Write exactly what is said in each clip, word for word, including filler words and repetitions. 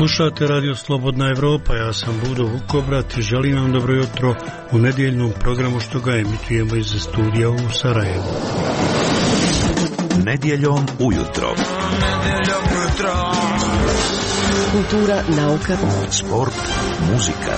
Slušate Radio Slobodna Evropa, ja sam Budo Vukobrat i želim vam dobro jutro u nedjeljnom programu što ga emitujemo iz studija u Sarajevu. Nedjeljom ujutro. Nedjeljom ujutro. Kultura, nauka, sport, muzika.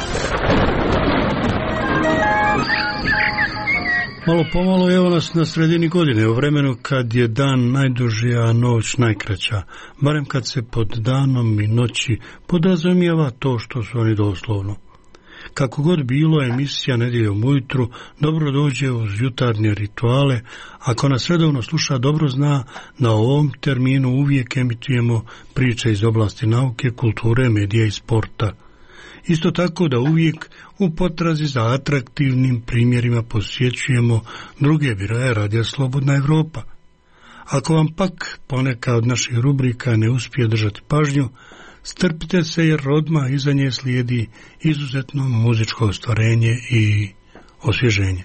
Malo pomalo evo nas na sredini godine, u vremenu kad je dan najduži, a noć najkraća, barem kad se pod danom i noći podrazumijeva to što su oni doslovno. Kako god bilo, emisija Nedjeljom ujutru dobro dođe uz jutarnje rituale. Ako nas redovno sluša, dobro zna da u ovom terminu uvijek emitujemo priče iz oblasti nauke, kulture, medija i sporta. Isto tako da uvijek u potrazi za atraktivnim primjerima posjećujemo druge biroje Radija Slobodna Evropa. Ako vam pak poneka od naših rubrika ne uspije držati pažnju, strpite se jer odmah iza nje slijedi izuzetno muzičko ostvarenje i osvježenje.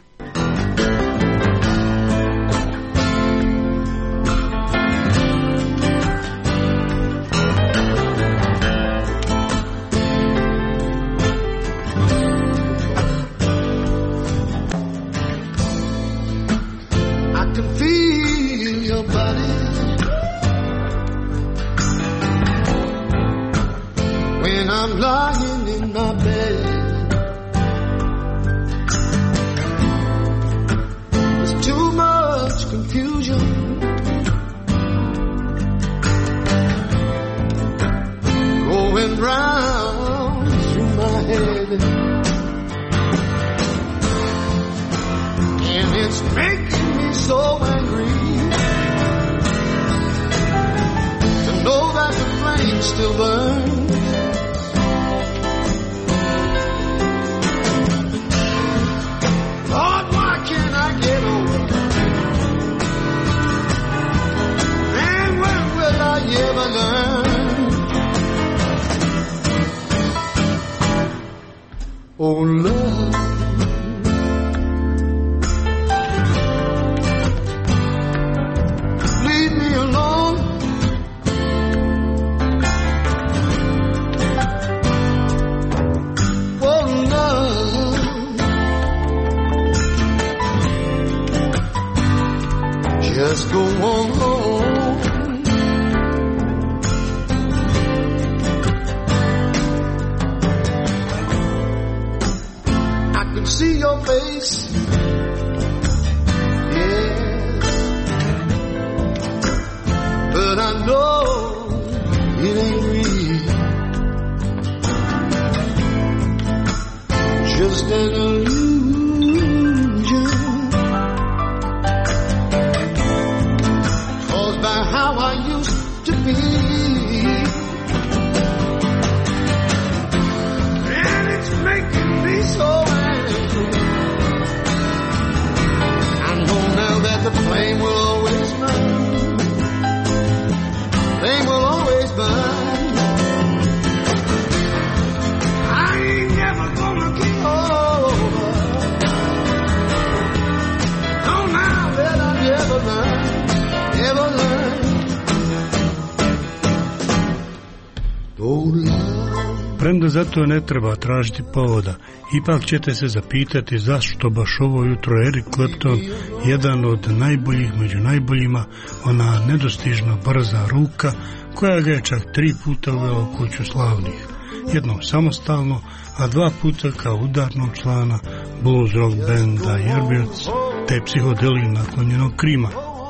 Premda zato ne treba tražiti povoda, ipak ćete se zapitati zašto baš ovo jutro Eric Clapton, jedan od najboljih među najboljima, ona nedostižno brza ruka koja ga je čak tri puta uvela u kuću slavnih, jednom samostalno, a dva puta kao udarnog člana blues rock benda Yardbirds te psihodeliji naklonjenog Krima.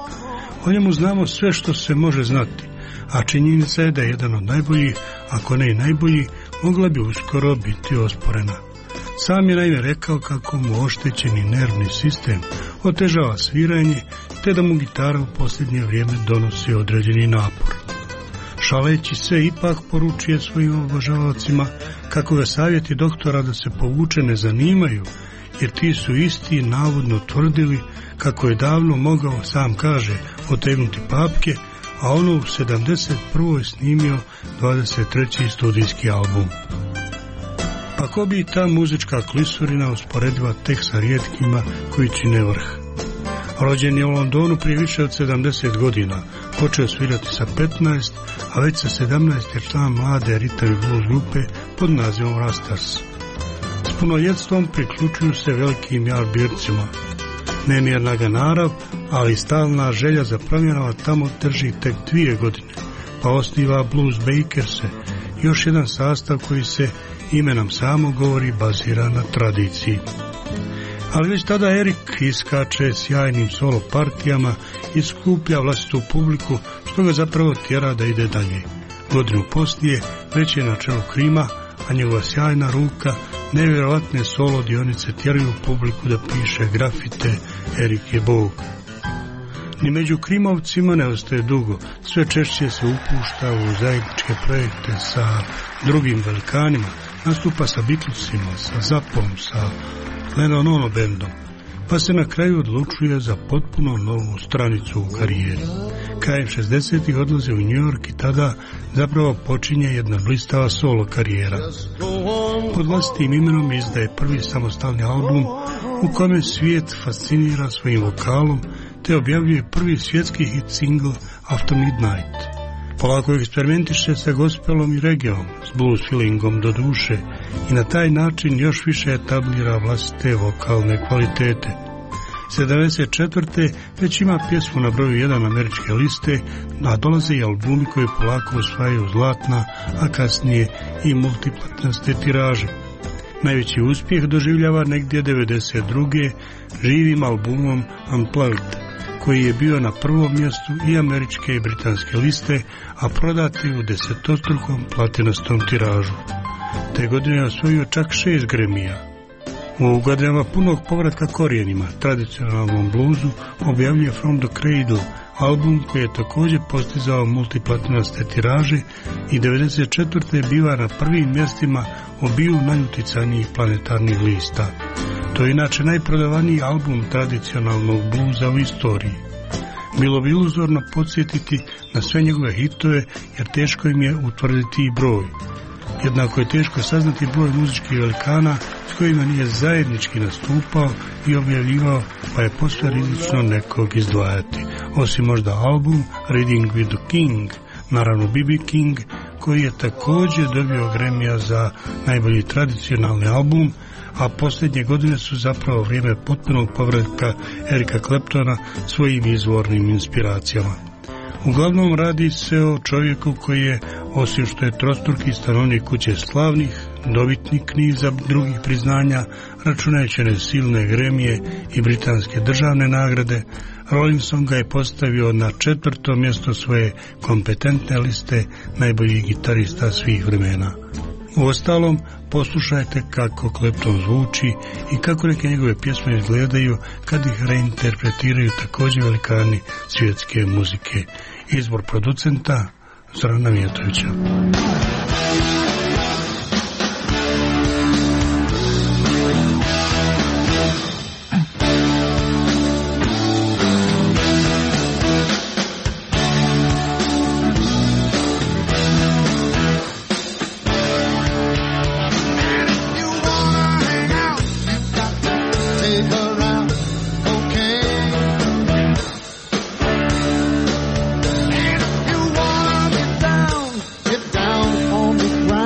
O njemu znamo sve što se može znati, a činjenica je da je jedan od najboljih, ako ne i najboljih, mogla bi uskoro biti osporena. Sam je naime rekao kako mu oštećeni nervni sistem otežava sviranje, te da mu gitara u posljednje vrijeme donosi određeni napor. Šaleći se, ipak poručuje svojim obožavacima kako ga savjeti doktora da se povuče ne zanimaju, jer ti su isti navodno tvrdili kako je davno mogao, sam kaže, otegnuti papke, a ono u sedamdeset prvoj snimio dvadeset treći studijski album. Pa ko bi ta muzička klisurina usporediva tek sa rijetkima koji čine vrh. Rođen je u Londonu prije više od sedamdeset godina, Počeo svirati sa petnaest, a već sa sedamnaest je član mlade rhythm blues grupe pod nazivom Rastas. S punoljetstvom priključuju se velikim Yardbirdsima. Nemjerna ga narav, ali stalna želja za promjenama tamo drži tek dvije godine, pa osniva Blues Bakerse, još jedan sastav koji se imenom samo govori bazira na tradiciji. Ali već tada Erik iskače sjajnim solo partijama i skuplja vlastitu publiku, što ga zapravo tjera da ide dalje. Godinu poslije već je na čelu Krima, a njegova sjajna ruka, nevjerovatne solo dionice tjeraju publiku da piše grafite Erik je Bog. Ni među Krimovcima ne ostaje dugo, sve češće se upušta u zajedničke projekte sa drugim velikanima, nastupa sa Beatlesima, sa Zappom, sa Lennon Ono bendom, pa se na kraju odlučuje za potpuno novu stranicu u karijeri. Krajem šezdesetih odlaze u New York i tada zapravo počinje jedna blistava solo karijera. Pod vlastitim imenom izdaje prvi samostalni album u kome svijet fascinira svojim vokalom, te objavljuje prvi svjetski hit single After Midnight. Polako eksperimentiše sa gospelom i reggaeom, s blues feelingom do duše i na taj način još više etablira vlastite vokalne kvalitete. sedamdeset četvrte već ima pjesmu na broju jedan američke liste, a dolaze i albumi koji polako osvajaju zlatna, a kasnije i multiplatnaste tiraže. Najveći uspjeh doživljava negdje devedeset druge živim albumom Unplugged, koji je bio na prvom mjestu i američke i britanske liste, a prodat je u desetostrukom platinastom tiražu. Te godine je osvojio čak šest Gramija. U godinama punog povratka korijenima, tradicionalnom bluzu, objavljuje From the Cradle, album koji je također postizao multiplatinaste tiraže i devedeset četvrte biva na prvim mjestima obiju najutjecajnijih planetarnih lista. To je inače najprodavaniji album tradicionalnog bluza u istoriji. Bilo bi iluzorno podsjetiti na sve njegove hitove, jer teško im je utvrditi i broj. Jednako je teško saznati broj muzičkih velikana s kojima nije zajednički nastupao i objavljivao, pa je posve rizično nekog izdvajati. Osim možda album Reading with the King, naravno B B King, koji je također dobio Gramija za najbolji tradicionalni album, a posljednje godine su zapravo vrijeme potpunog povratka Erika Claptona svojim izvornim inspiracijama. Uglavnom radi se o čovjeku koji je, osim što je trostruki stanovnik kuće slavnih, dobitnik niza drugih priznanja, računajući one silne Gramije i britanske državne nagrade, Rolling Stone ga je postavio na četvrto mjesto svoje kompetentne liste najboljih gitarista svih vremena. Uostalom, poslušajte kako Clapton zvuči i kako neke njegove pjesme izgledaju kad ih reinterpretiraju također velikani svjetske muzike. Izbor producenta Zorana Mijatovića. Down on the ground.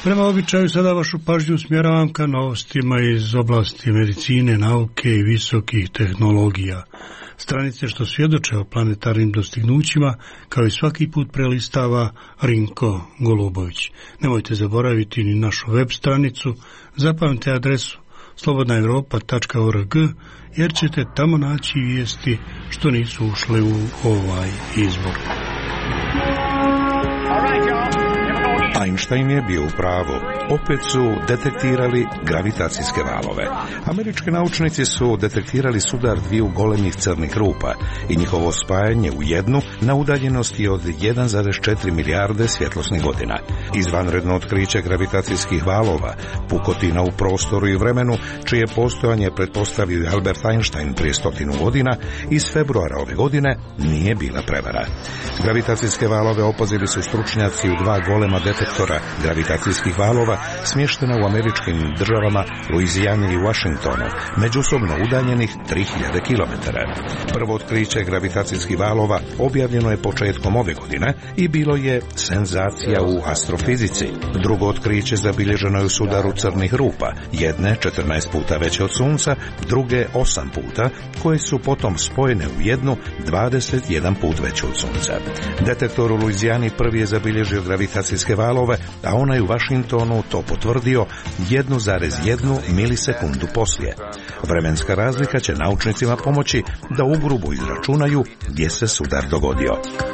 Prema običaju sada vašu pažnju usmjeravam ka novostima iz oblasti medicine, nauke i visokih tehnologija. Stranice što svjedoče o planetarnim dostignućima, kao i svaki put prelistava Rinko Golubović. Nemojte zaboraviti ni našu web stranicu, zapamtite adresu slobodna europa tačka org, jer ćete tamo naći vijesti što nisu ušle u ovaj izbor. Einstein je bio u pravu. Opet su detektirali gravitacijske valove. Američki naučnici su detektirali sudar dviju golemih crnih rupa i njihovo spajanje u jednu na udaljenosti od jedan zarez četiri milijarde svjetlosnih godina. Izvanredno otkriće gravitacijskih valova, pukotina u prostoru i vremenu, čije postojanje pretpostavio Albert Einstein prije stotinu godina, iz februara ove godine nije bila prevara. Gravitacijske valove opazili su stručnjaci u dva golema detektora gravitacijskih valova smještena u američkim državama Luizijani i Washingtonu, međusobno udaljenih tri hiljade kilometara. Prvo otkriće gravitacijskih valova objavljeno je početkom ove godine i bilo je senzacija u astrofizici. Drugo otkriće zabilježeno je u sudaru crnih rupa, jedne četrnaest puta veće od Sunca, druge osam puta, koje su potom spojene u jednu dvadeset jedan put veću od Sunca. Detektor u Luizijani prvi je zabilježio gravitacijske valove, a onaj u Washingtonu to potvrdio jedan zarez jedan milisekundu poslije. Vremenska razlika će naučnicima pomoći da ugrubo izračunaju gdje se sudar dogodio.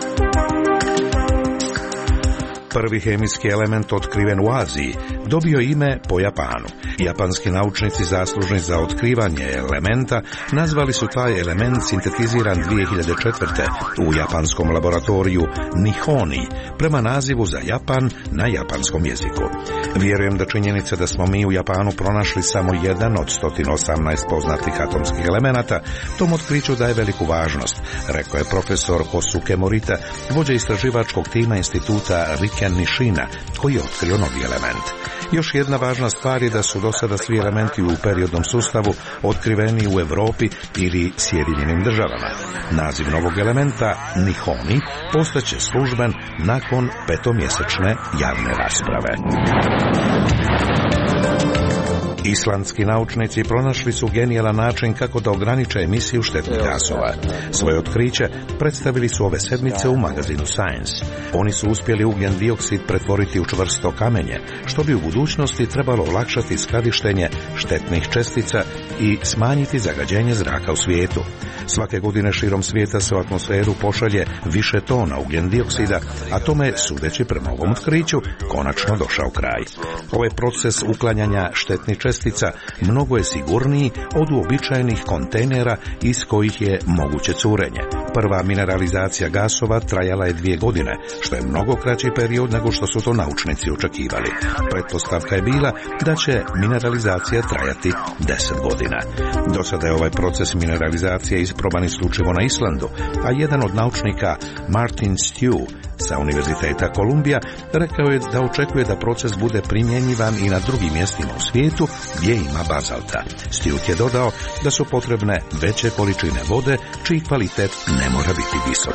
Prvi hemijski element otkriven u Aziji dobio ime po Japanu. Japanski naučnici zaslužni za otkrivanje elementa nazvali su taj element sintetiziran dvije hiljade četvrte. u japanskom laboratoriju Nihoni prema nazivu za Japan na japanskom jeziku. Vjerujem da činjenica da smo mi u Japanu pronašli samo jedan od sto osamnaest poznatih atomskih elemenata tom otkriću daje veliku važnost, rekao je profesor Kosuke Morita, vođa istraživačkog tima instituta Riken Nishina, koji je otkrio novi element. Još jedna važna stvar je da su do sada svi elementi u periodnom sustavu otkriveni u Europi ili Sjedinjenim državama. Naziv novog elementa, Nihoni, postaće služben nakon petomjesečne javne rasprave. Islandski naučnici pronašli su genijalan način kako da ograniče emisiju štetnih gasova. Svoje otkriće predstavili su ove sedmice u magazinu Science. Oni su uspjeli ugljen dioksid pretvoriti u čvrsto kamenje, što bi u budućnosti trebalo olakšati skladištenje štetnih čestica i smanjiti zagađenje zraka u svijetu. Svake godine širom svijeta se u atmosferu pošalje više tona ugljen dioksida, a tome, sudeći prema ovom otkriću, konačno došao kraj. Ovaj proces uklanjanja štetnih čestica mnogo je sigurniji od uobičajenih kontejnera iz kojih je moguće curenje. Prva mineralizacija gasova trajala je dvije godine, što je mnogo kraći period nego što su to naučnici očekivali. Pretpostavka je bila da će mineralizacija trajati deset godina. Do sada je ovaj proces mineralizacije isproban isključivo na Islandu, a jedan od naučnika, Martin Stew, sa Univerziteta Kolumbija, rekao je da očekuje da proces bude primjenjivan i na drugim mjestima u svijetu gdje ima bazalta. Stewart je dodao da su potrebne veće količine vode, čiji kvalitet ne mora biti visok.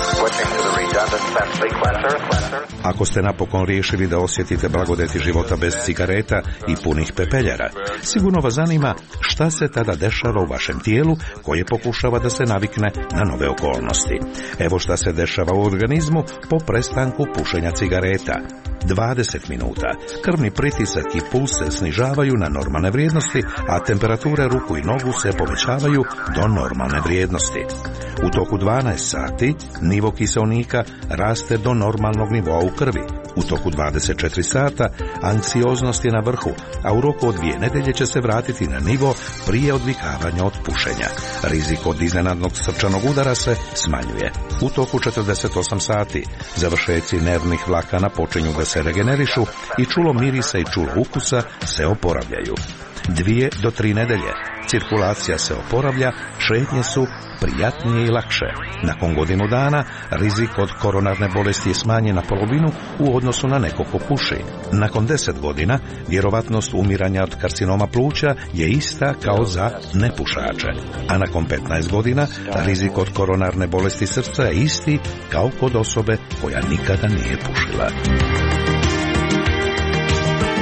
Ako ste napokon riješili da osjetite blagodeti života bez cigareta i punih pepeljara, sigurno vas zanima šta se tada dešava u vašem tijelu koje pokušava da se navikne na nove okolnosti. Evo šta se dešava u organizmu po prestanku pušenja cigareta. dvadeset minuta. Krvni pritisak i puls se snižavaju na normalne vrijednosti, a temperature ruku i nogu se povećavaju do normalne vrijednosti. U toku dvanaest sati nivo kiseonika raste do normalnog nivoa u krvi. U toku dvadeset četiri sata anksioznost je na vrhu, a u roku od dvije nedelje će se vratiti na nivo prije odvikavanja od pušenja. Rizik od iznenadnog srčanog udara se smanjuje. U toku četrdeset osam sati završeci nervnih vlakana počinju da se regenerišu i čulo mirisa i čulo ukusa se oporavljaju. Dvije do tri nedelje cirkulacija se oporavlja, šetnje su prijatnije i lakše. Nakon godinu dana rizik od koronarne bolesti je smanjen na polovinu u odnosu na neko ko puši. Nakon deset godina vjerovatnost umiranja od karcinoma pluća je ista kao za nepušače, a nakon petnaest godina rizik od koronarne bolesti srca je isti kao kod osobe koja nikada nije pušila.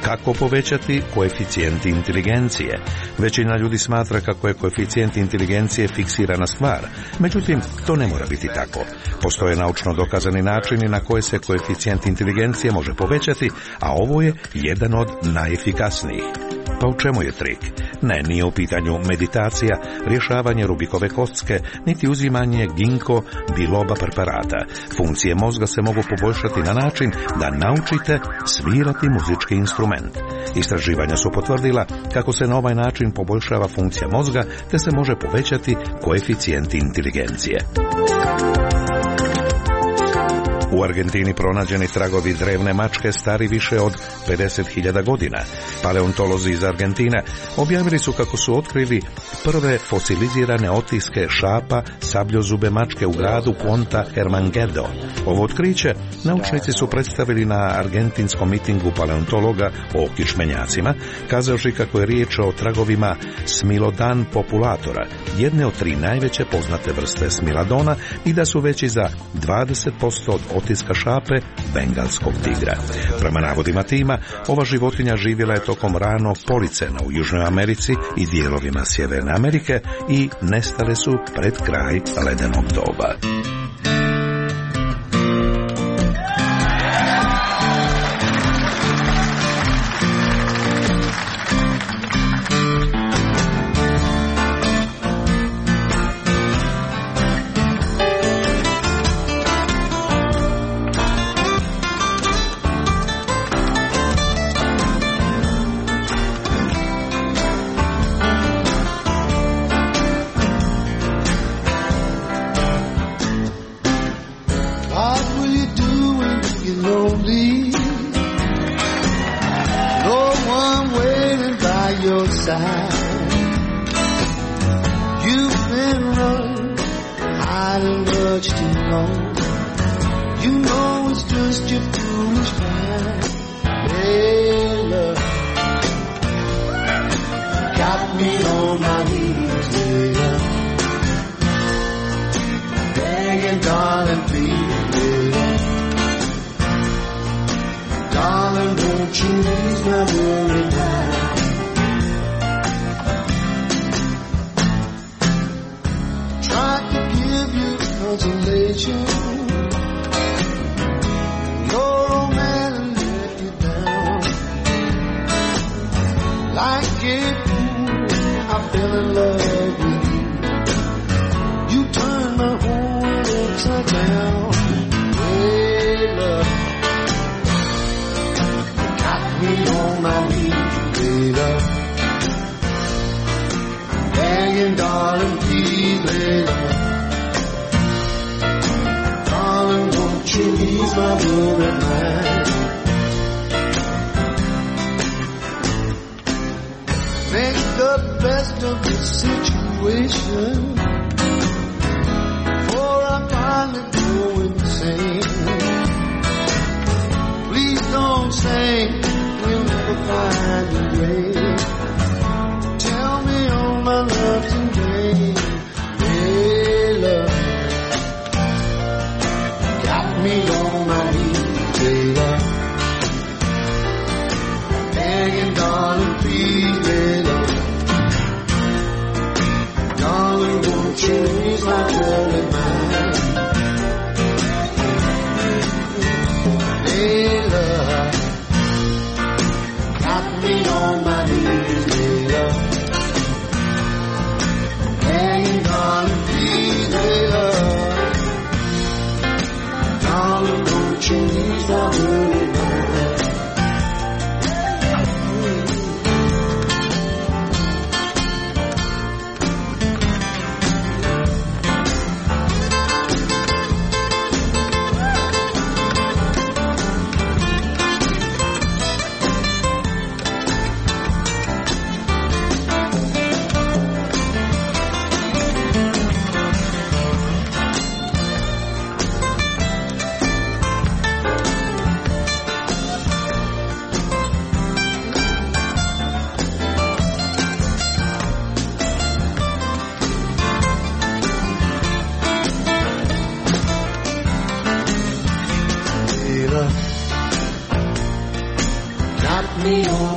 Kako povećati koeficijent inteligencije? Većina ljudi smatra kako je koeficijent inteligencije fiksirana stvar, međutim, to ne mora biti tako. Postoje naučno dokazani načini na koje se koeficijent inteligencije može povećati, a ovo je jedan od najefikasnijih. Pa u čemu je trik? Ne, nije u pitanju meditacija, rješavanje Rubikove kocke, niti uzimanje ginko biloba preparata. Funkcije mozga se mogu poboljšati na način da naučite svirati muzički instrument. Istraživanja su potvrdila kako se na ovaj način poboljšava funkcija mozga, te se može povećati koeficijent inteligencije. U Argentini pronađeni tragovi drevne mačke stari više od pedeset hiljada godina. Paleontolozi iz Argentine objavili su kako su otkrili prve fosilizirane otiske šapa sabljozube mačke u gradu Ponta Hermangedo. Ovo otkriće naučnici su predstavili na argentinskom mitingu paleontologa o kičmenjacima, kazavši kako je riječ o tragovima Smilodon populatora, jedne od tri najveće poznate vrste smilodona, i da su veći za dvadeset posto od otiska šape bengalskog tigra. Prema navodima tima, ova životinja živjela je tokom ranog policena u Južnoj Americi i dijelovima Sjeverne Amerike i nestale su pred kraj ledenog doba.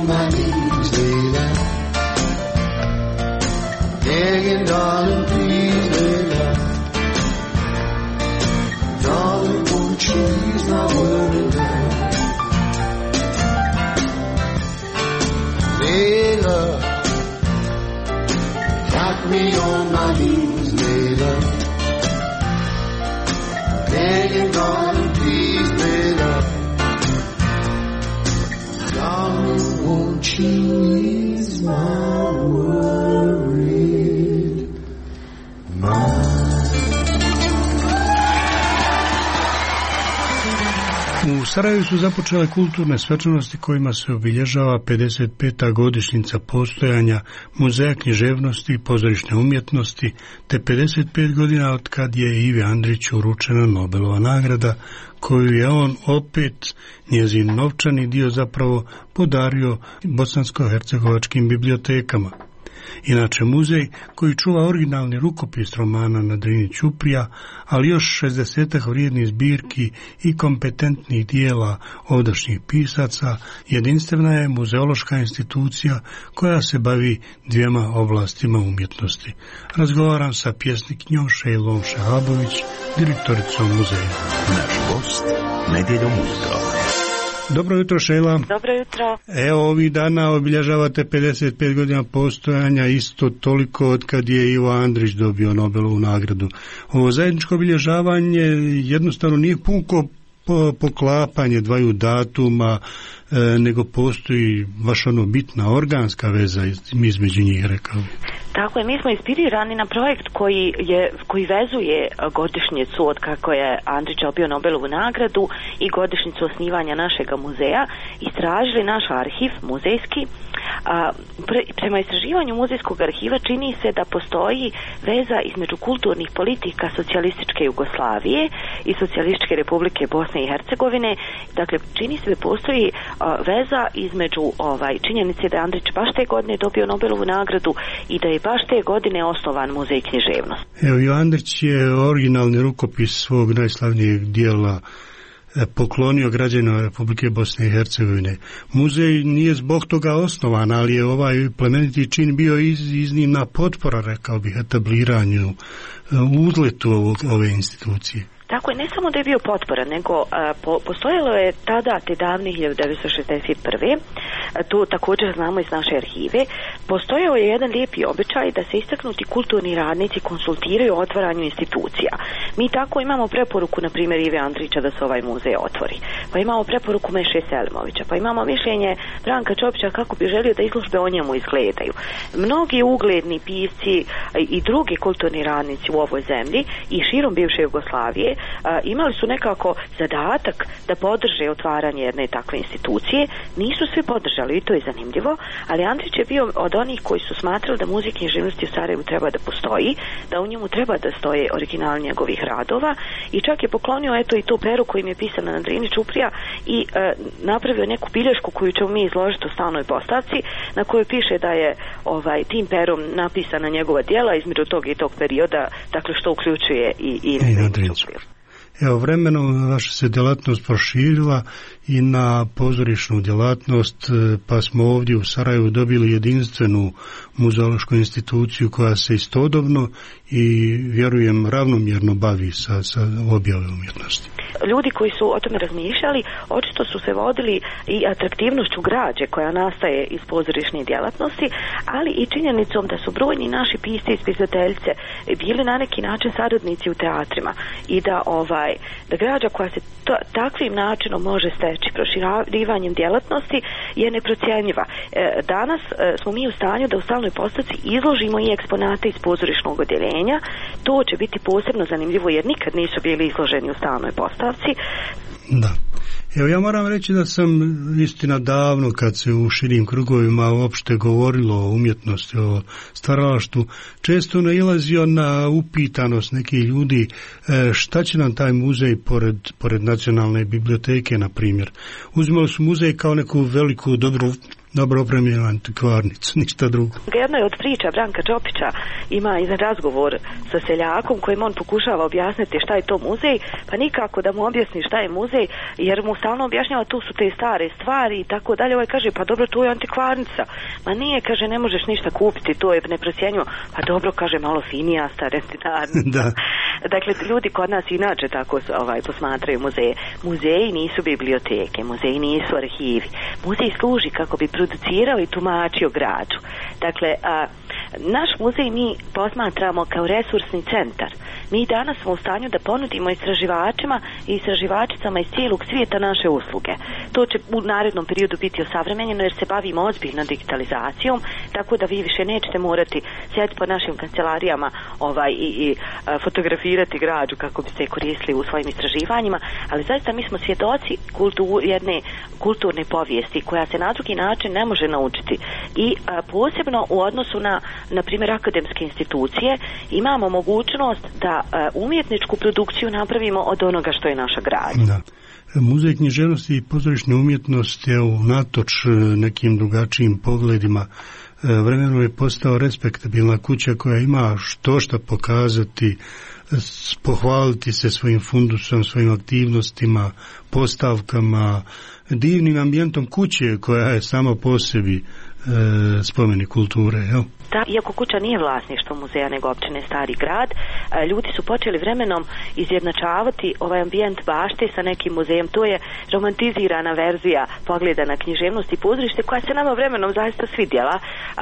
my knees, Layla. Begging, darling, please, Layla. Darling, won't you ease my worry now? Layla, got me on my knees, Layla. Begging, darling, please, Layla. Darling, won't you ease my worried mind? U Sarajevu su započele kulturne svečanosti kojima se obilježava pedeset peta godišnjica postojanja Muzeja književnosti i pozorišne umjetnosti, te pedeset pet godina od kad je Ivi Andriću uručena Nobelova nagrada, koju je on opet, njezin novčani dio zapravo, podario bosansko-hercegovačkim bibliotekama. Inače, muzej koji čuva originalni rukopis romana na Drini Ćuprija, ali još šezdesetak vrijednih zbirki i kompetentnih dijela ovdašnjih pisaca, jedinstvena je muzeološka institucija koja se bavi dvijema oblastima umjetnosti. Razgovaram sa pjesniknjom Šejlom Šehabović, direktoricom muzeja. Naš gost nedjeljom ujutro. Dobro jutro, Šejla. Dobro jutro. Evo, ovih dana obilježavate pedeset pet godina postojanja, isto toliko od kad je Ivo Andrić dobio Nobelovu nagradu. Ovo zajedničko obilježavanje jednostavno nije puko poklapanje dvaju datuma, e, nego postoji baš ono bitna organska veza između njih, rekao bih. Tako je, mi smo inspirirani na projekt koji je koji vezuje godišnjicu od kako je Andrić dobio Nobelovu nagradu i godišnjicu osnivanja našega muzeja. Istražili naš arhiv muzejski. A, pre, prema istraživanju muzejskog arhiva čini se da postoji veza između kulturnih politika socijalističke Jugoslavije i socijalističke Republike Bosne i Hercegovine. Dakle, čini se da postoji a, veza između ovaj činjenice da je Andrić baš te godine dobio Nobelovu nagradu i da je baš te godine osnovan muzej književnosti. Evo, Ivo Andrić je originalni rukopis svog najslavnijeg dijela poklonio građanima Republike Bosne i Hercegovine. Muzej nije zbog toga osnovan, ali je ovaj plemeniti čin bio iz, iznimna potpora, rekao bih, etabliranju, uzletu ove institucije. Tako je, ne samo da je bio potpora, nego a, po, postojalo je tada, te davne hiljadu devetsto šezdeset prve. A, tu također znamo iz naše arhive, postojao je jedan lijepi običaj da se istaknuti kulturni radnici konsultiraju o otvaranju institucija. Mi tako imamo preporuku, na primjer, Ive Andrića da se ovaj muzej otvori. Pa imamo preporuku Meše Selimovića, pa imamo mišljenje Branka Čopića kako bi želio da izložbe o njemu izgledaju. Mnogi ugledni pisci i drugi kulturni radnici u ovoj zemlji i širom bivše Jugoslavije A, imali su nekako zadatak da podrže otvaranje jedne takve institucije. Nisu svi podržali i to je zanimljivo, ali Andrić je bio od onih koji su smatrali da muzej književnosti u Sarajevu treba da postoji, da u njemu treba da stoje original njegovih radova i čak je poklonio eto i tu peru kojim je pisana na Drini Ćuprija i e, napravio neku bilješku koju ćemo mi izložiti u stalnoj postavci na kojoj piše da je ovaj tim perom napisana njegova djela između tog i tog perioda, dakle što uključuje i, i na Drini Ćupriju. Evo, vremenom vaša se djelatnost proširila i na pozorišnu djelatnost, pa smo ovdje u Sarajevu dobili jedinstvenu muzeološku instituciju koja se istodobno i, vjerujem, ravnomjerno bavi sa, sa objave umjetnosti. Ljudi koji su o tome razmišljali očito su se vodili i atraktivnošću građe koja nastaje iz pozorišne djelatnosti, ali i činjenicom da su brojni naši pisci i spisateljice bili na neki način saradnici u teatrima i da ovaj da građa koja se to, takvim načinom može steći proširivanjem djelatnosti je neprocjenjiva. E, danas e, smo mi u stanju da u stalnoj postavci izložimo i eksponate iz pozorišnog odjeljenja. To će biti posebno zanimljivo jer nikad nisu bili izloženi u stalnoj postavci. Da. Evo, ja moram reći da sam, istina, davno kad se u širim krugovima uopšte govorilo o umjetnosti, o stvaralaštvu, često nailazio na upitanost nekih ljudi šta će nam taj muzej pored, pored nacionalne biblioteke, na primjer. Uzimali su muzej kao neku veliku dobru dobro opremljenu antikvarnicu, ništa drugo. Jedna je od priča Branka Čopića, ima jedan razgovor sa seljakom kojim on pokušava objasniti šta je to muzej, pa nikako da mu objasni šta je muzej, jer mu stalno objašnjava tu su te stare stvari i tako dalje. Ovaj kaže, pa dobro, tu je antikvarnica. Ma nije, kaže, ne možeš ništa kupiti, to je neprocjenjivo. Pa dobro, kaže, malo finija stare antikvarnica. Da. Dakle, ljudi kod nas inače tako ovaj, posmatraju muzeje. Muzeji nisu biblioteke, muzeji nisu arhivi. Muzej služi kako bi producirao i tumačio građu. Dakle, a, naš muzej mi posmatramo kao resursni centar. Mi danas smo u stanju da ponudimo istraživačima i istraživačicama iz cijelog svijeta naše usluge. To će u narednom periodu biti osavremenjeno jer se bavimo ozbiljno digitalizacijom, tako da vi više nećete morati sjediti po našim kancelarijama ovaj, i, i a, fotografirati građu kako bi se koristili u svojim istraživanjima, ali zaista mi smo svjedoci kultur, jedne kulturne povijesti koja se na drugi način ne može naučiti. I a, posebno u odnosu na, na primjer, akademske institucije imamo mogućnost da umjetničku produkciju napravimo od onoga što je naša gradnja. Da. Muzej književnosti i pozorišne umjetnosti je unatoč nekim drugačijim pogledima vremenom je postao respektabilna kuća koja ima što šta pokazati, pohvaliti se svojim fundusom, svojim aktivnostima, postavkama, divnim ambijentom kuće koja je sama po sebi e, spomenik kulture, jel? Da, iako kuća nije vlasništvo muzeja nego općine Stari grad, ljudi su počeli vremenom izjednačavati ovaj ambijent bašte sa nekim muzejem. To je romantizirana verzija pogleda na književnost i pozorište koja se nama vremenom zaista svidjela.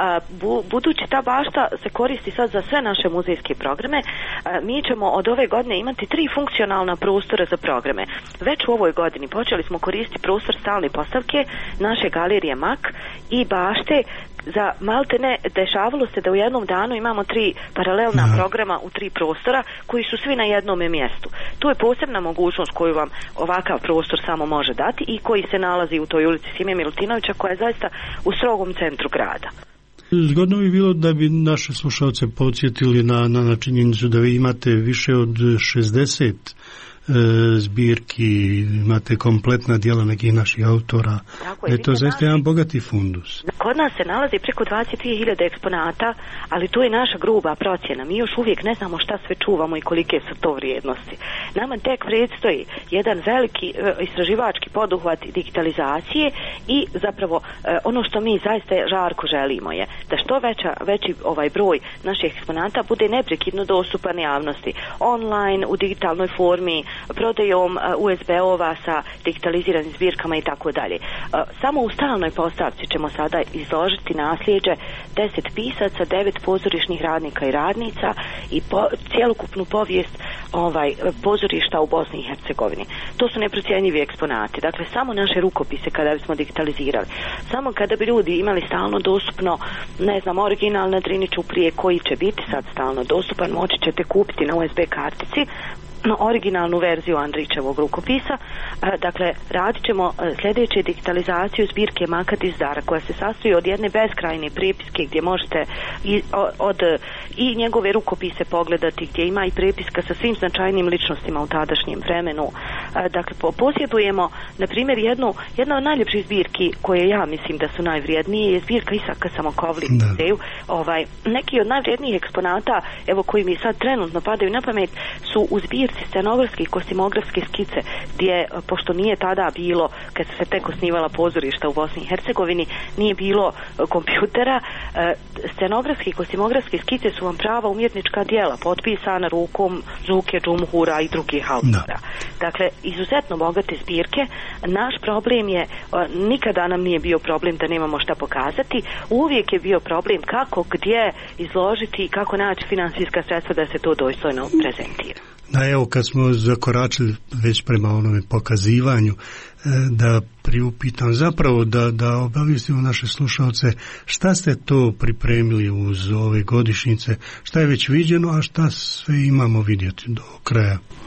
Budući ta bašta se koristi sad za sve naše muzejske programe, mi ćemo od ove godine imati tri funkcionalna prostora za programe. Već u ovoj godini počeli smo koristiti prostor stalne postavke naše galerije Mak i bašte za maltene. Dešavalo se da u jednom danu imamo tri paralelna Aha. programa u tri prostora koji su svi na jednom mjestu. To je posebna mogućnost koju vam ovakav prostor samo može dati i koji se nalazi u toj ulici Sime Milutinovića koja je zaista u strogom centru grada. Zgodno bi bilo da bi naše slušalce podsjetili na, na, na činjenicu da vi imate više od šezdeset zbirki, imate kompletna djela nekih naših autora. Tako je, je to zaista jedan bogati fundus. Kod nas se nalazi preko dvadeset dvije hiljade eksponata, ali to je naša gruba procjena. Mi još uvijek ne znamo šta sve čuvamo i kolike su to vrijednosti. Nama tek predstoji jedan veliki e, istraživački poduhvat digitalizacije i zapravo e, ono što mi zaista žarko želimo je da što veća, veći ovaj broj naših eksponata bude neprekidno dostupan javnosti. Online, u digitalnoj formi, prodajom U S B-ova sa digitaliziranim zbirkama i tako dalje. Samo u stalnoj postavci ćemo sada izložiti nasljeđe deset pisaca, devet pozorišnih radnika i radnica i po, cjelokupnu povijest ovaj, pozorišta u Bosni i Hercegovini. To su neprocjenjivi eksponati. Dakle, samo naše rukopise kada bismo digitalizirali. Samo kada bi ljudi imali stalno dostupno, ne znam, original na Drini Ćuprije koji će biti sad stalno dostupan, moći ćete kupiti na U S B kartici originalnu verziju Andrićevog rukopisa. Dakle, radit ćemo sljedeće digitalizaciju zbirke Maka Dizdara koja se sastoji od jedne beskrajne prepiske gdje možete i, od, i njegove rukopise pogledati, gdje ima i prepiska sa svim značajnim ličnostima u tadašnjem vremenu. Dakle, posjedujemo na primjer jednu, jedna od najljepših zbirki koje ja mislim da su najvrijednije je zbirka Isaka Samokovli u muzeju. Ovaj, neki od najvrijednijih eksponata, evo koji mi sad trenutno padaju na pamet, su u zbirci scenografske i kostimografske skice gdje, pošto nije tada bilo, kad se tek osnivala pozorišta u Bosni i Hercegovini, nije bilo kompjutera, scenografske i kostimografske skice su vam prava umjetnička djela, potpisana rukom Zuke Džumhura i drugih autora. Dakle, izuzetno bogate zbirke. Naš problem je, nikada nam nije bio problem da nemamo šta pokazati, uvijek je bio problem kako, gdje izložiti i kako naći financijska sredstva da se to dostojno prezentira. Da, evo kad smo zakoračili već prema onome pokazivanju, da priupitam zapravo da, da obavistimo naše slušalce šta ste to pripremili uz ove godišnjice, šta je već viđeno, a šta sve imamo vidjeti do kraja.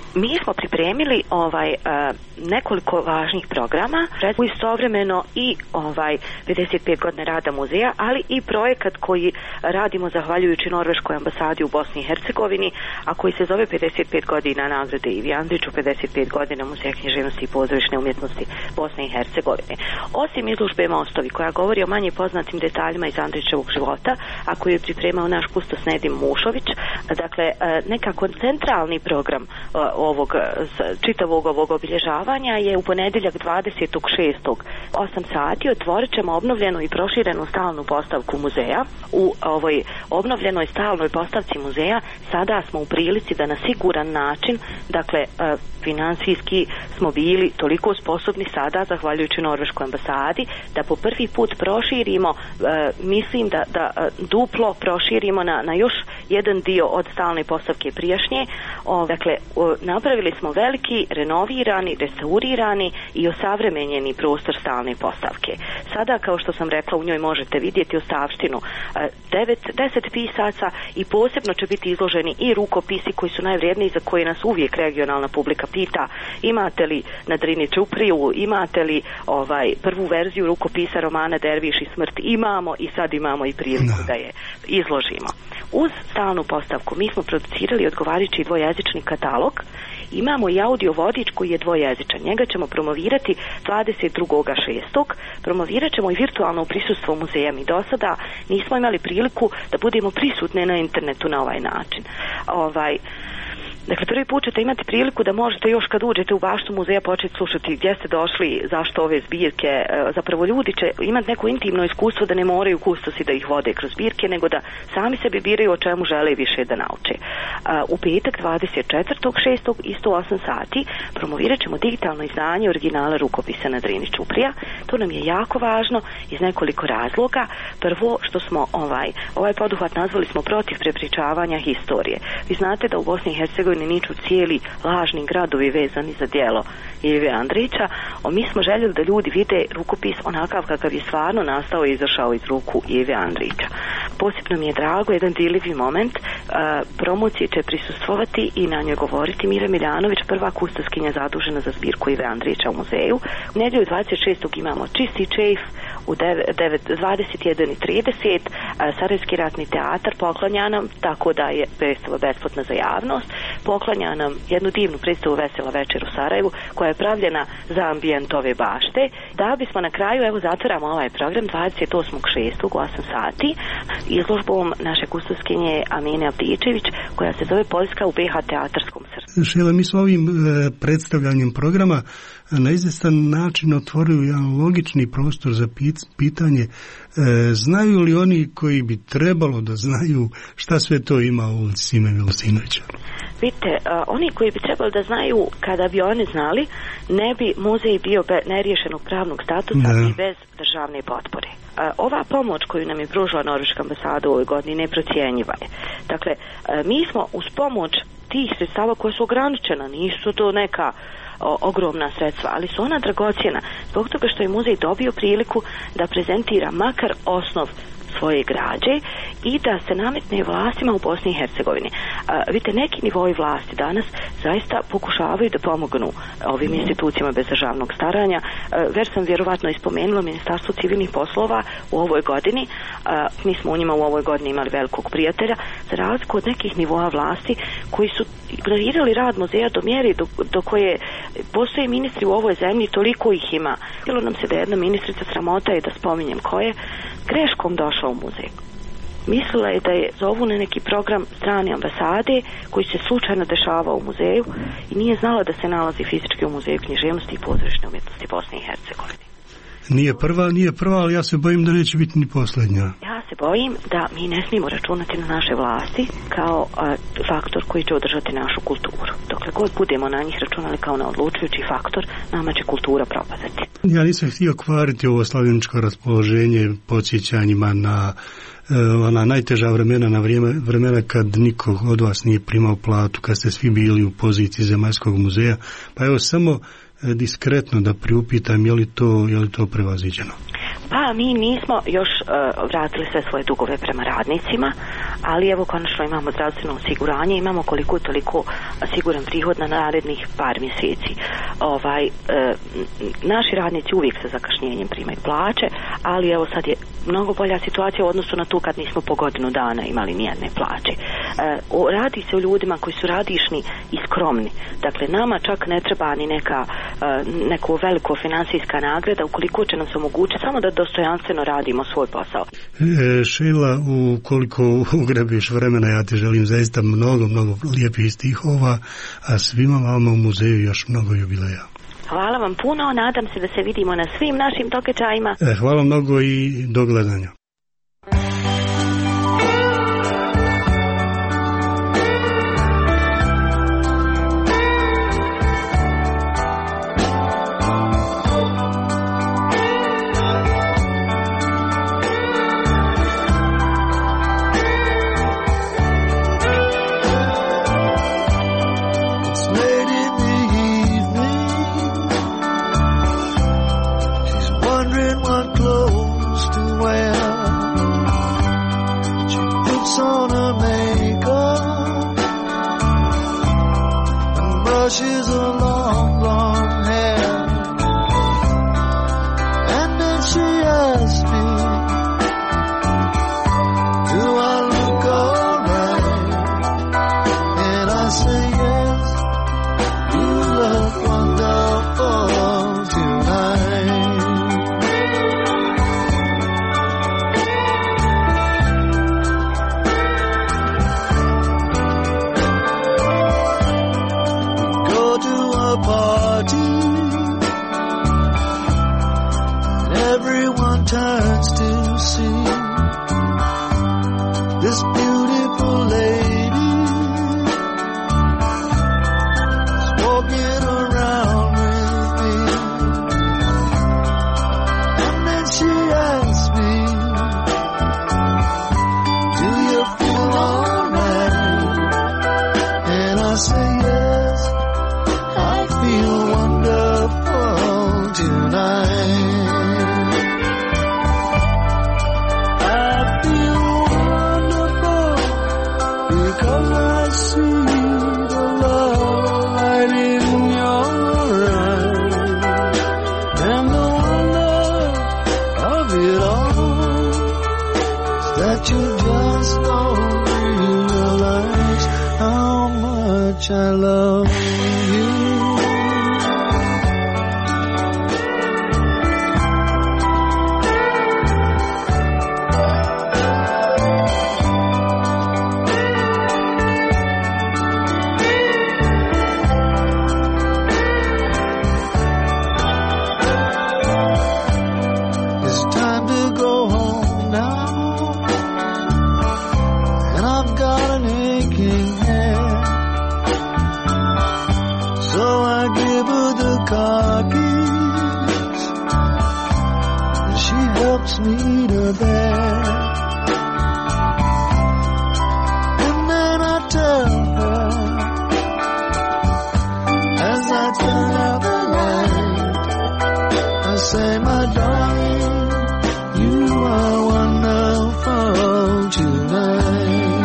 Mi smo pripremili ovaj uh, nekoliko važnih programa, istovremeno i ovaj pedeset pet godina rada muzeja, ali i projekat koji radimo zahvaljujući Norveškoj ambasadi u Bosni i Hercegovini, a koji se zove pedeset pet godina nagrade Ivi Andriću, pedeset pet godina Muzeja književnosti i pozorišne umjetnosti Bosne i Hercegovine. Osim izložbe Mostovi, koja govori o manje poznatim detaljima iz Andrićevog života, a koju je pripremao naš kustos Nedim Mušović, dakle nekako centralni program ovog čitavog ovog obilježavanja je u ponedjeljak dvadesetog šestog osam sati otvorit ćemo obnovljenu i proširenu stalnu postavku muzeja. U ovoj obnovljenoj stalnoj postavci muzeja sada smo u prilici da na siguran način, dakle finansijski smo bili toliko sposobni sada, zahvaljujući Norveškoj ambasadi, da po prvi put proširimo, mislim da, da duplo proširimo na, na još jedan dio od stalne postavke prijašnje. O, dakle, o, napravili smo veliki, renovirani, restaurirani i osavremenjeni prostor stalne postavke. Sada, kao što sam rekla, u njoj možete vidjeti ostavštinu devet, deset pisaca i posebno će biti izloženi i rukopisi koji su najvrijedniji, za koje nas uvijek regionalna publika pita imate li na Drini Čupriju, imate li ovaj prvu verziju rukopisa romana Derviš i smrt. Imamo i sad imamo i priliku no. da je izložimo. Uz stalnu postavku mi smo producirali odgovarajući dvojezični katalog. Imamo i audio vodič koji je dvojezičan. Njega ćemo promovirati dvadeset drugog šestog Promovirat ćemo i virtualno prisustvo muzeja. Mi do sada nismo imali priliku da budemo prisutne na internetu na ovaj način. Ovaj Dakle, prvi put ćete imati priliku da možete još kad uđete u baštu muzeja početi slušati gdje ste došli, zašto ove zbirke. Zapravo ljudi će imati neko intimno iskustvo da ne moraju kustosi da ih vode kroz zbirke, nego da sami sebi biraju o čemu žele više da nauče. U petak dvadeset četvrtog šestog isto osam sati promovirat ćemo digitalno izdanje originala rukopisa na Drini Čuprija. To nam je jako važno iz nekoliko razloga. Prvo, što smo ovaj, ovaj poduhvat nazvali smo protiv prepričavanja historije. Vi znate da u Bosni i Hercegovini niču cijeli lažni gradovi vezani za djelo Ive Andrića. O, mi smo željeli da ljudi vide rukopis onakav kakav je stvarno nastao i izašao iz ruku Ive Andrića. Posebno mi je drago, jedan dirljivi moment, a, promocije će prisustvovati i na njoj govoriti Mira Miljanović, prva kustoskinja zadužena za zbirku Ive Andrića u muzeju. U nedjelju dvadeset šestog imamo čisti čejf, u dvadeset jedan i trideset Sarajevski ratni teatar poklanja nam, tako da je predstava besplatna za javnost, poklanja nam jednu divnu predstavu Vesela večer u Sarajevu koja je pravljena za ambijent ove bašte. Da bismo na kraju, evo zatvaramo ovaj program dvadeset osmog šestog u osam sati izložbom naše kustoskinje Amine Abdičević koja se zove Poljska u B H teatarskom srcu. Šela, mi smo ovim e, predstavljanjem programa na izvjestan način otvorili jedan logični prostor za pitanje, e, znaju li oni koji bi trebalo da znaju šta sve to ima u ulici Sime Milosinovića? Vidite, uh, oni koji bi trebali da znaju, kada bi oni znali, ne bi muzej bio be, neriješenog pravnog statusa da. i bez državne potpore. Uh, ova pomoć koju nam je pružila Norveška ambasada u ovoj godini neprocjenjiva je. Dakle, uh, mi smo uz pomoć tih sredstava koja su ograničena, nisu to neka o, ogromna sredstva, ali su ona dragocjena zbog toga što je muzej dobio priliku da prezentira makar osnov svoje građe i da se nametne vlastima u Bosni i Hercegovini. A, vidite, neki nivoi vlasti danas zaista pokušavaju da pomognu ovim institucijama bez državnog staranja. A, već sam vjerovatno ispomenula Ministarstvo civilnih poslova u ovoj godini. A, mi smo u njima u ovoj godini imali velikog prijatelja, za razliku od nekih nivoa vlasti koji su ignorirali rad muzeja do mjeri do, do koje postoje ministri u ovoj zemlji, toliko ih ima. Htjelo nam se da jedna ministrica, sramota je da spominjem koje, greškom došla u muzej. Mislila je da je zovu na neki program strane ambasade koji se slučajno dešava u muzeju i nije znala da se nalazi fizički u muzeju književnosti i pozorišne umjetnosti Bosne i Hercegovine. Nije prva, nije prva, ali ja se bojim da neće biti ni posljednja. Ja se bojim da mi ne smijemo računati na naše vlasti kao a, faktor koji će održati našu kulturu. Dokle god budemo na njih računali kao na odlučujući faktor, nama će kultura propadati. Ja nisam htio kvariti ovo slavljeničko raspoloženje podsjećanjima na ona najteža vremena, na vrijeme, vremena kad niko od vas nije primao platu, kad ste svi bili u poziciji Zemaljskog muzeja. Pa evo samo diskretno da priupitam, je li to, je li to prevaziđeno? Pa mi nismo još uh, vratili sve svoje dugove prema radnicima, ali evo konačno imamo zdravstveno osiguranje, imamo koliko toliko siguran prihod na narednih par mjeseci. Ovaj, uh, naši radnici uvijek sa zakašnjenjem primaju plaće, ali evo sad je mnogo bolja situacija u odnosu na tu kad nismo po godinu dana imali nijedne plaće. Uh, radi se o ljudima koji su radišni i skromni. Dakle, nama čak ne treba ni neka uh, neko veliko financijska nagrada ukoliko će nam se omogućiti samo da dostojanstveno radimo svoj posao. E, Šila, ukoliko ugrebiš vremena, ja ti želim zaista mnogo, mnogo lijepih stihova, a svima vama u muzeju još mnogo jubileja. Hvala vam puno, nadam se da se vidimo na svim našim događajima. E, hvala mnogo i do gledanja. She's a long, long hair, and then she asked me, do I look alright? And I say yes, you look wonderful tonight. Party, and everyone turns to see this beautiful lady is walking around with me. And then she asks me, do you feel alright? And I say yes, I feel wonderful tonight. I feel wonderful because I see the love light in your eyes, and the wonder of it all is that you just don't realize how much I love you. Me to bed, and then I tell her as I turn out the light, I say, my darling, you are wonderful tonight.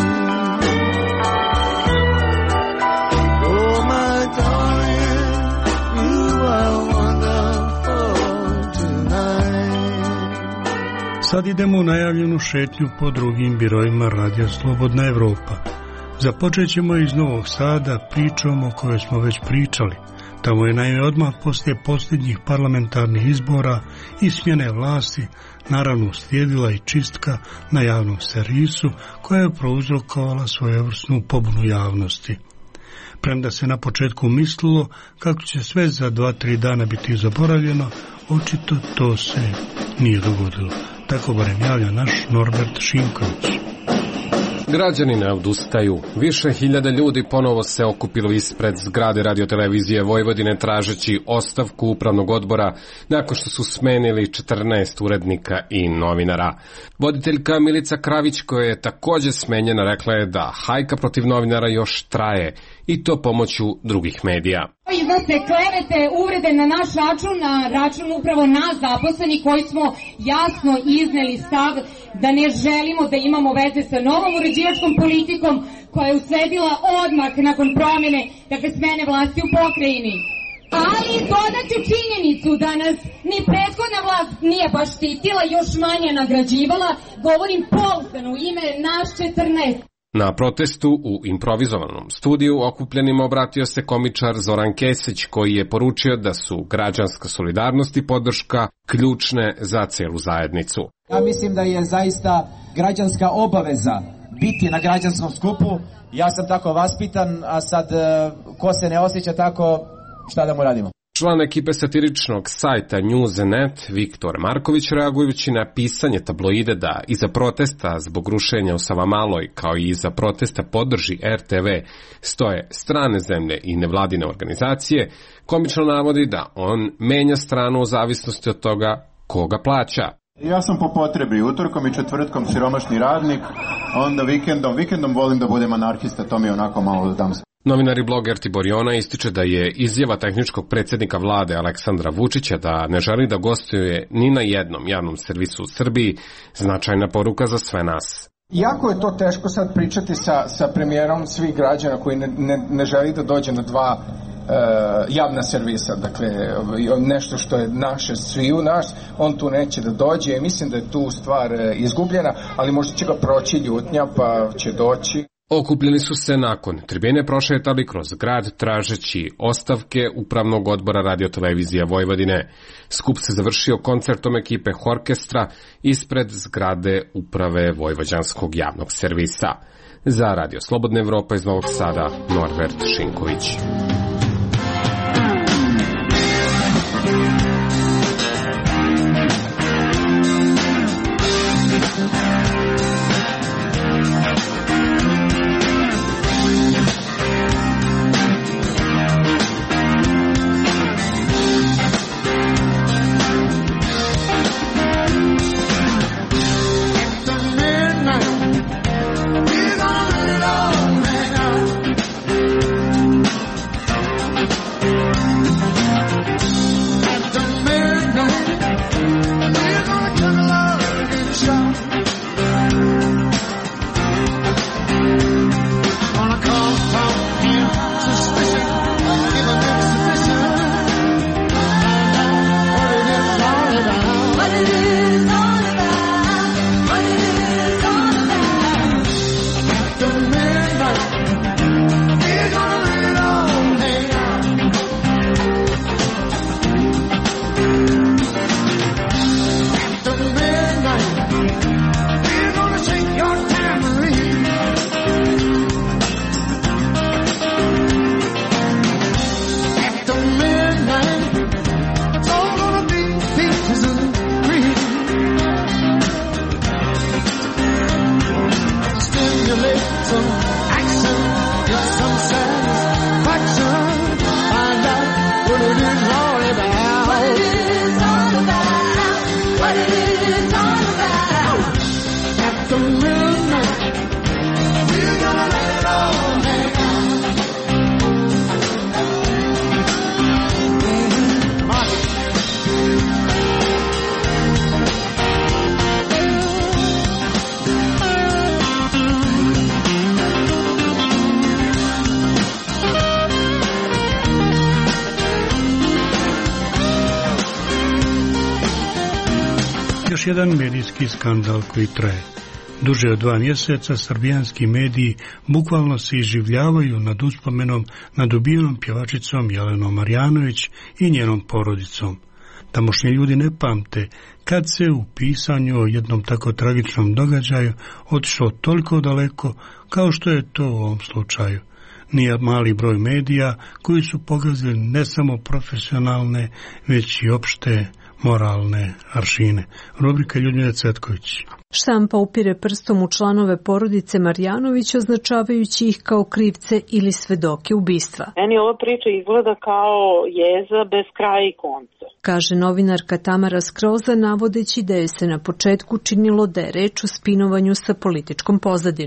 Oh, my darling, you are wonderful tonight. Sad idemo u najavljenu šetnju po drugim birojima Radija Slobodna Evropa. Započet ćemo iz Novog Sada pričom o kojoj smo već pričali. Tamo je naime odmah poslije posljednjih parlamentarnih izbora i smjene vlasti naravno slijedila i čistka na javnom servisu koja je prouzrokovala svojevrsnu pobunu javnosti. Premda se na početku mislilo kako će sve za dva, tri dana biti zaboravljeno, očito to se nije dogodilo. Tako barem javlja naš Norbert Šimković. Građani ne odustaju. Više hiljada ljudi ponovo se okupilo ispred zgrade radiotelevizije Vojvodine tražeći ostavku upravnog odbora nakon što su smenili četrnaest urednika i novinara. Voditeljka Milica Kravić, koja je također smenjena, rekla je da hajka protiv novinara još traje i to pomoću drugih medija. Iznose klevete, uvrede na naš račun, na račun upravo nas zaposleni koji smo jasno izneli stav da ne želimo da imamo veze sa novom uređivačkom politikom koja je usledila odmah nakon promjene, dakle smene vlasti u pokrajini. Ali dodaću činjenicu da nas ni prethodna vlast nije baš štitila, još manje nagrađivala, govorim pouzdano u ime Naš četrnaest. Na protestu u improvizovanom studiju okupljenima obratio se komičar Zoran Kesić, koji je poručio da su građanska solidarnost i podrška ključne za celu zajednicu. Ja mislim da je zaista građanska obaveza biti na građanskom skupu. Ja sam tako vaspitan, a sad ko se ne osjeća tako, šta da mu radimo? Član ekipe satiričnog sajta News dot net Viktor Marković, reagujući na pisanje tabloide da iza protesta zbog rušenja u Savamaloj kao i iza protesta podrži er te ve stoje strane zemlje i nevladine organizacije, komično navodi da on menja stranu u zavisnosti od toga koga plaća. Ja sam po potrebi utorkom i četvrtkom siromašni radnik, onda vikendom, vikendom volim da budem anarhista, to mi je onako malo dam se. Novinar i bloger Tibor Jona ističe da je izjava tehničkog predsjednika vlade Aleksandra Vučića da ne želi da gostuje ni na jednom javnom servisu u Srbiji značajna poruka za sve nas. Jako je to teško sad pričati sa, sa premijerom svih građana koji ne, ne, ne želi da dođe na dva e, javna servisa, dakle nešto što je naše sviju nas, on tu neće da dođe i mislim da je tu stvar izgubljena, ali možda će ga proći ljutnja pa će doći. Okupljeni su se nakon tribine prošetali kroz grad tražeći ostavke Upravnog odbora radiotelevizije Vojvodine. Skup se završio koncertom ekipe Horkestra ispred zgrade Uprave Vojvođanskog javnog servisa. Za Radio Slobodna Evropa iz Novog Sada, Norbert Šinković. Još jedan medijski skandal koji traje. Duže od dva mjeseca srbijanski mediji bukvalno se iživljavaju nad uspomenom nad ubijenom pjevačicom Jelenom Marjanović i njenom porodicom. Tamošnji ljudi ne pamte kad se u pisanju o jednom tako tragičnom događaju otišlo toliko daleko kao što je to u ovom slučaju. Nije mali broj medija koji su pogazili ne samo profesionalne, već i opšte moralne aršine. Rubrika Ljudmila Cvetković. Štampa upire prstom u članove porodice Marjanović, označavajući ih kao krivce ili svedoke ubistva. Meni ova priča izgleda kao jeza bez kraja i konca, kaže novinarka Tamara Skroza, navodeći da je se na početku činilo da je reč o spinovanju sa političkom pozadinom.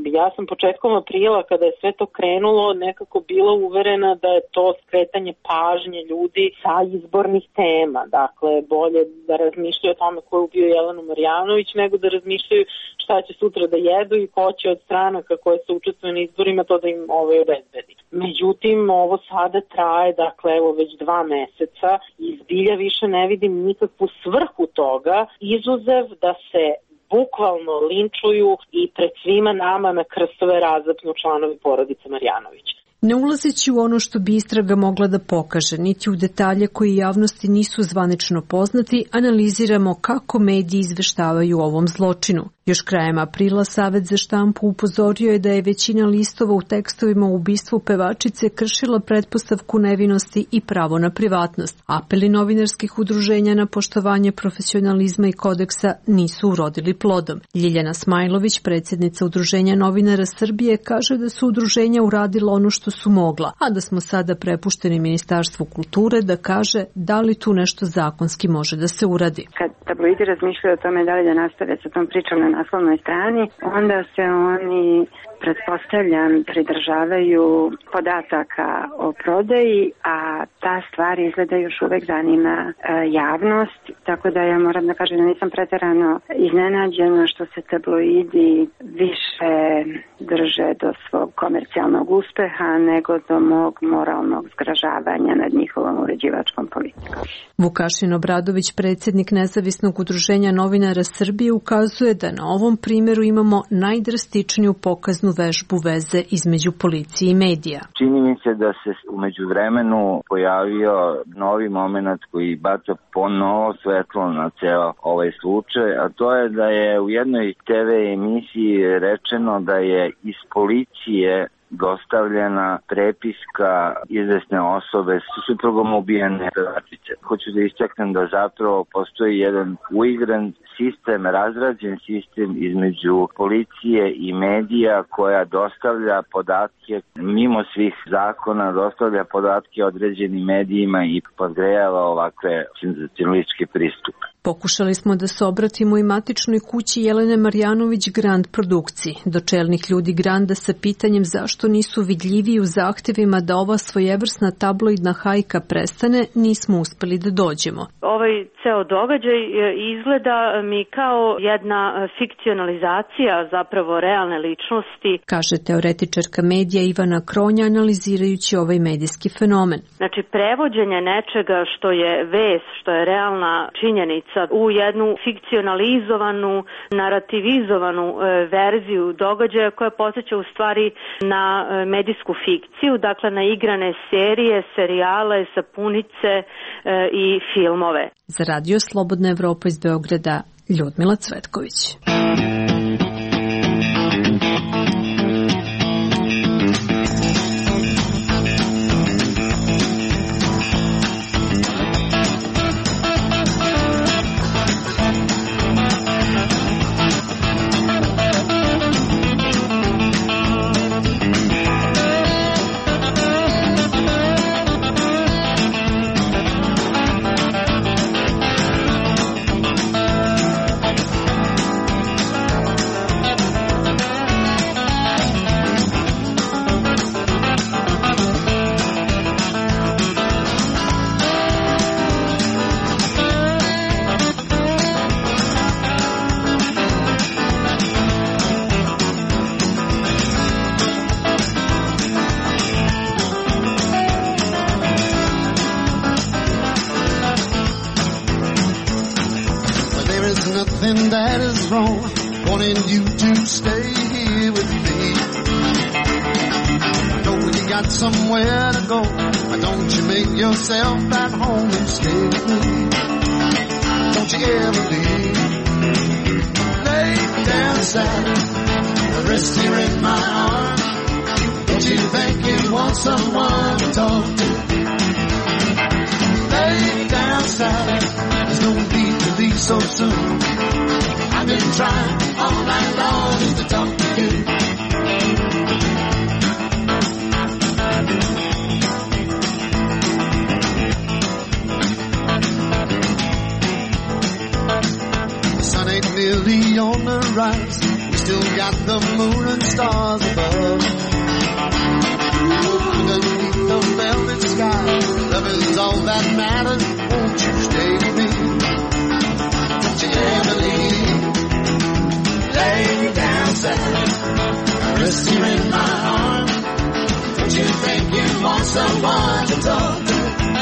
ja sam početkom aprila kada je sve to krenulo nekako bila uverena da je to skretanje pažnje ljudi sa izbornih tema. Dakle, bolje da razmišljaju o tome ko je ubio Jelenu Marjanović nego da razmišljaju šta će sutra da jedu i ko će od stranaka koje se učestvuju na izborima to da im ovaj obezbedi. Međutim, ovo sada traje, dakle, evo već dva meseca i zbilja više ne vidim nikakvu svrhu toga, izuzev da se bukvalno linčuju i pred svima nama na krstove razapnu članovi porodice Marjanović. Ne ulazeći u ono što bi istraga mogla da pokaže, niti u detalje koji javnosti nisu zvanično poznati, analiziramo kako mediji izveštavaju o ovom zločinu. Još krajem aprila Savet za štampu upozorio je da je većina listova u tekstovima o ubistvu pevačice kršila pretpostavku nevinosti i pravo na privatnost. Apeli novinarskih udruženja na poštovanje profesionalizma i kodeksa nisu urodili plodom. Ljiljana Smajlović, predsjednica Udruženja novinara Srbije, kaže da su udruženja uradila ono što su mogla, a da smo sada prepušteni Ministarstvu kulture da kaže da li tu nešto zakonski može da se uradi. Kad tabloidi razmišljaju o tome da li da nastave sa tom pričom na naslovnoj strani, onda se oni, pretpostavljam, pridržavaju podataka o prodaji, a ta stvar izgleda još uvek zanima e, javnost, tako da ja moram da kažem da nisam preterano iznenađena što se tabloidi više drže do svog komercijalnog uspeha nego do mog moralnog zgražavanja nad njihovom uređivačkom politikom. Vukašin Obradović, predsjednik Nezavisnog udruženja novinara Srbije, ukazuje da na ovom primjeru imamo najdrastičniju pokaznu vežbu veze između policije i medija. Čini mi se da se u međuvremenu pojavio novi moment koji baca ponovo svetlo na ceo ovaj slučaj, a to je da je u jednoj te ve emisiji rečeno da je iz policije dostavljena prepiska izvesne osobe s suprugom ubijene pevačice. Hoću da istaknem da zapravo postoji jedan uigran sistem, razrađen sistem između policije i medija koja dostavlja podatke mimo svih zakona, dostavlja podatke određenim medijima i podgrejava ovakve senzacionalističke pristupe. Pokušali smo da se obratimo i matičnoj kući Jelene Marjanović Grand produkciji, do čelnih ljudi Granda sa pitanjem zašto nisu vidljiviji u zahtevima da ova svojevrsna tabloidna hajka prestane, nismo uspeli da dođemo. Ovaj ceo događaj izgleda mi kao jedna fikcionalizacija zapravo realne ličnosti, kaže teoretičarka medija Ivana Kronja analizirajući ovaj medijski fenomen. Znači prevođenje nečega što je vest, što je realna činjenica u jednu fikcionalizovanu, narativizovanu e, verziju događaja koja podsjeća u stvari na e, medijsku fikciju, dakle na igrane serije, serijale, sapunice e, i filmove. Za Radio Slobodna Evropa iz Beograda, Ljudmila Cvetković. That is wrong, wanting you to stay here with me. I know you got somewhere to go, why don't you make yourself at home and stay with me? Don't you ever leave. Lay down sad, rest here in my arms. Don't you think you want someone to talk to? Lay down sad, there's no need to leave so soon. I've been trying all night long just to talk to you. The sun ain't nearly on the rise. We still got the moon and stars above. Underneath the velvet sky, love is all that matters. Won't you stay with me? Don't you ever leave? Lay me down, sad, rest here in my arms. Don't you think you want someone to talk to?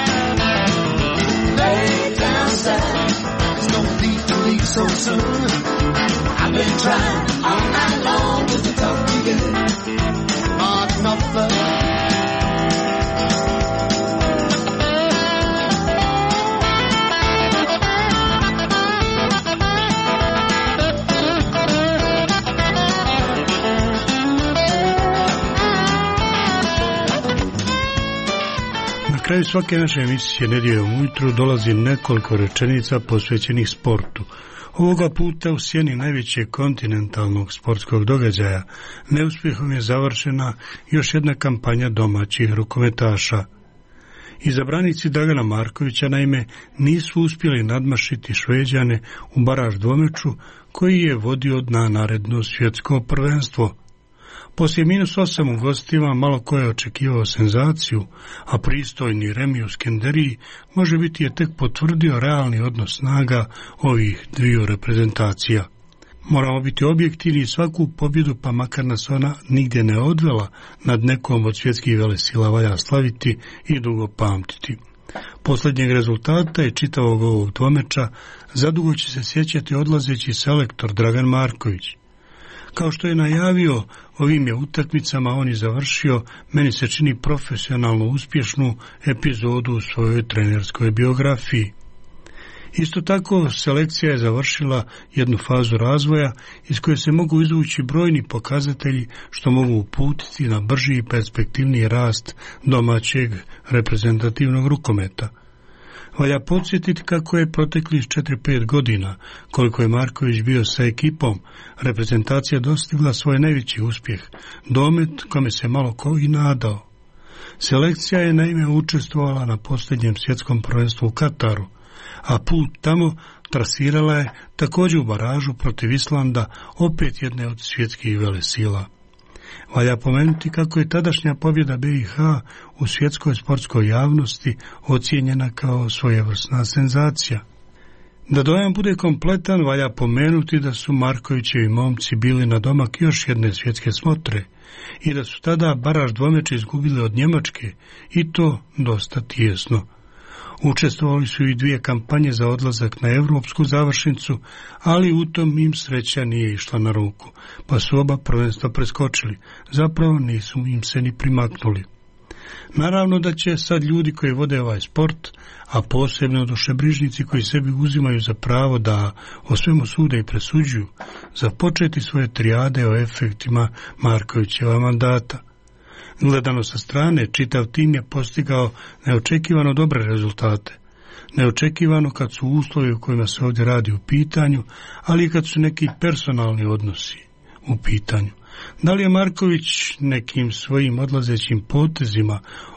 Lay down, sad, there's no need to leave so soon. I've been trying all night long just to talk to you. Mark Knopfler. Na kraju svake naše emisije nedjeljom ujutru dolazi nekoliko rečenica posvećenih sportu. Ovoga puta u sjeni najvećeg kontinentalnog sportskog događaja neuspjehom je završena još jedna kampanja domaćih rukometaša. Izabranici Dragana Markovića naime nisu uspjeli nadmašiti Šveđane u baraž dvomeču koji je vodio na naredno svjetsko prvenstvo. Poslije minus osam u gostima malo ko je očekivao senzaciju, a pristojni remi u Skenderiji može biti je tek potvrdio realni odnos snaga ovih dviju reprezentacija. Moramo biti objektivni i svaku pobjedu, pa makar nas ona nigdje ne odvela, nad nekom od svjetskih velesila valja slaviti i dugo pamtiti. Posljednjeg rezultata i čitavog ovog dvomeča zadugo će se sjećati odlazeći selektor Dragan Marković. Kao što je najavio, ovim je utakmicama on i završio, meni se čini profesionalno uspješnu epizodu u svojoj trenerskoj biografiji. Isto tako, selekcija je završila jednu fazu razvoja iz koje se mogu izvući brojni pokazatelji što mogu uputiti na brži i perspektivniji rast domaćeg reprezentativnog rukometa. Valja podsjetiti kako je proteklih četiri pet godina, koliko je Marković bio sa ekipom, reprezentacija dostigla svoj najveći uspjeh, domet kome se malo ko i nadao. Selekcija je naime učestvovala na posljednjem svjetskom prvenstvu u Kataru, a put tamo trasirala je također u baražu protiv Islanda, opet jedne od svjetskih velesila. Valja pomenuti kako je tadašnja pobjeda B i H u svjetskoj sportskoj javnosti ocijenjena kao svojevrsna senzacija. Da dojam bude kompletan, valja pomenuti da su Markovićevi momci bili na domak još jedne svjetske smotre i da su tada baraž dvomeč izgubili od Njemačke, i to dosta tijesno. Učestvovali su i dvije kampanje za odlazak na evropsku završnicu, ali u tom im sreća nije išla na ruku, pa su oba prvenstva preskočili, zapravo nisu im se ni primaknuli. Naravno da će sad ljudi koji vode ovaj sport, a posebno dušebrižnici koji sebi uzimaju za pravo da o svemu sude i presuđuju, započeti svoje trijade o efektima Markovićeva mandata. Gledano sa strane, čitav tim je postigao neočekivano dobre rezultate. Neočekivano kad su uslovi u kojima se ovdje radi u pitanju, ali i kad su neki personalni odnosi u pitanju. Da li je Marković nekim svojim odlazećim potezima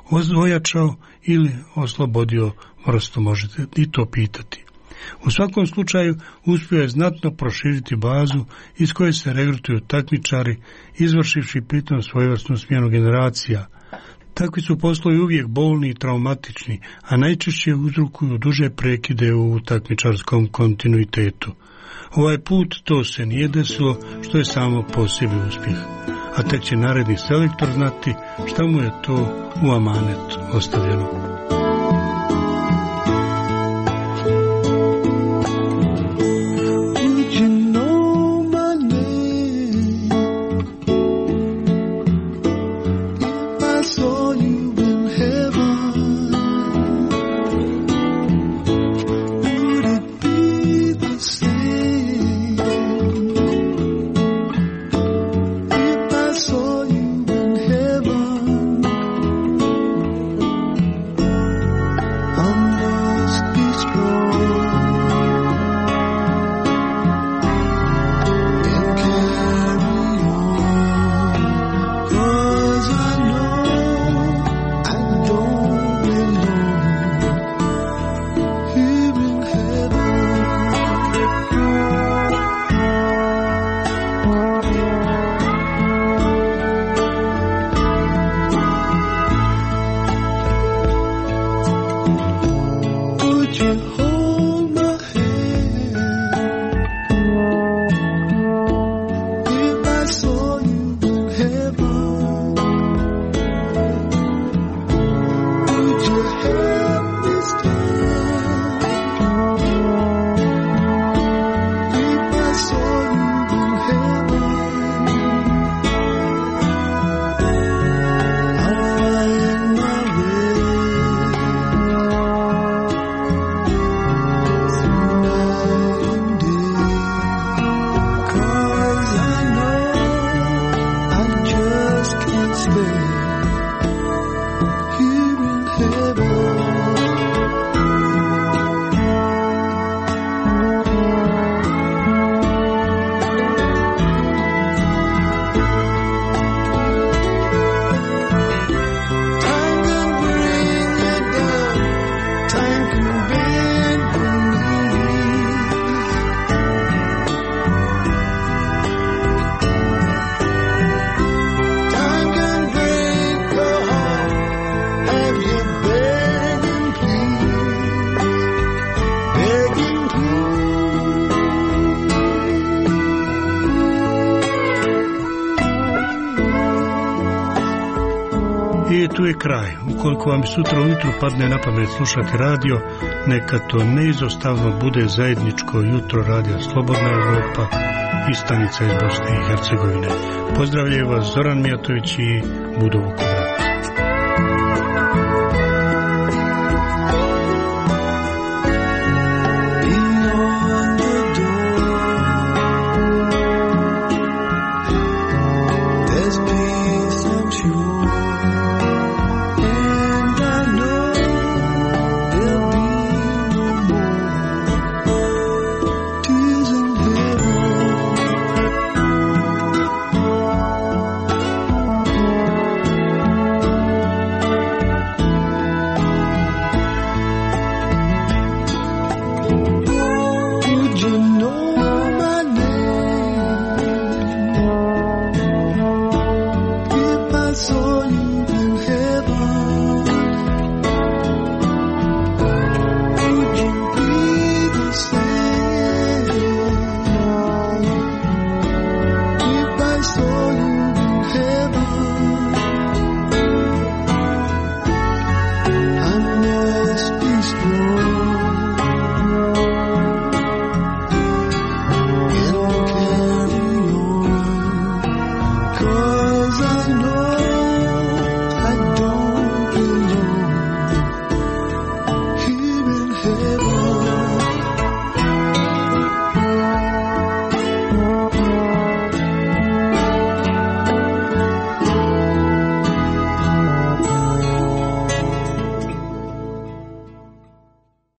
ojačao ili oslobodio, vrsto možete i to pitati. U svakom slučaju uspio je znatno proširiti bazu iz koje se regrutuju takmičari, izvršivši pritom svojevrsnu smjenu generacija. Takvi su poslovi uvijek bolni i traumatični, a najčešće uzrokuju duže prekide u takmičarskom kontinuitetu. Ovaj put to se nije desilo, što je samo po sebi uspjeh. A tek će naredni selektor znati šta mu je to u amanet ostavljeno. Saw you in heaven. I tu je kraj. Ukoliko vam sutra ujutru padne na pamet slušati radio, neka to neizostavno bude zajedničko jutro radija Slobodna Evropa i stanica iz Bosne i Hercegovine. Pozdravljaju vas Zoran Mijatović i Budo Vukovar.